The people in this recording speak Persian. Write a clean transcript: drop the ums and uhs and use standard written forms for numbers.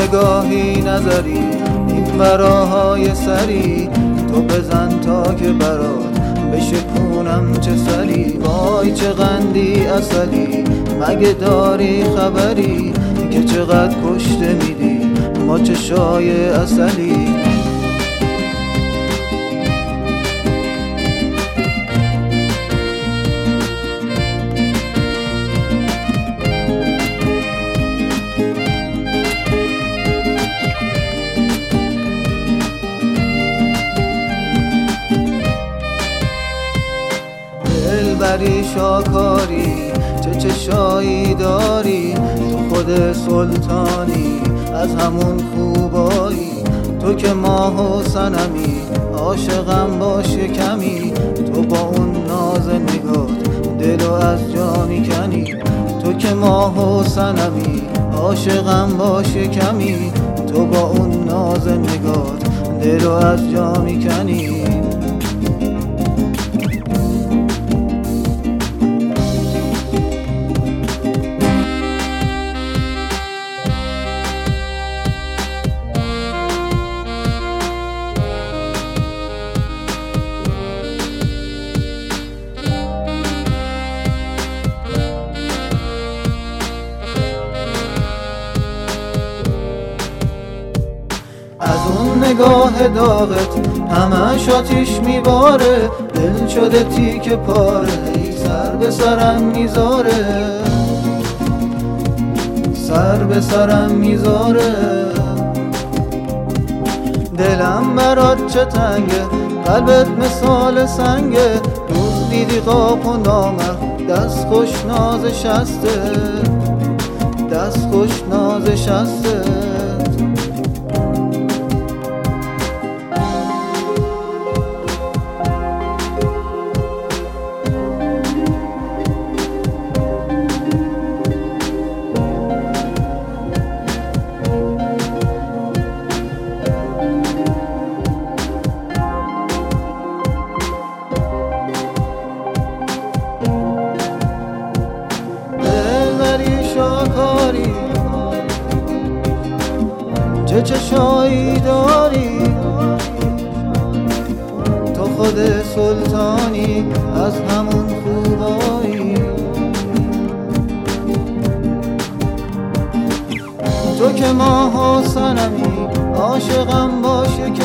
نگاهی نظری این براهای سری تو بزن تا که برات بشکونم چه سری. وای چه قندی اصلی مگه داری خبری که چقدر کشته میدی ما چشای اصلی. دلبری شاکاری چه چشایی داری تو خود سلطانی از همون خوبایی. تو که ماه و صنمی عاشقم باش کمی تو با اون ناز نگات دلو از جا میکنی. تو که ماه و صنمی عاشقم باش کمی تو با اون ناز نگات دلو از جا میکنی. از اون نگاه داغت همش آتیش میباره دل شده تیکه پاره سر به سرم میذاره سر به سرم میذاره. دلم برات چه تنگه قلبت مثال سنگه روز دیدی قاپ و نامه دست خوش نازشسته دست خوش نازشسته. چه چشایی داری تو خود سلطانی از همون خوبایی. تو که ماه و صنمی عاشقم باش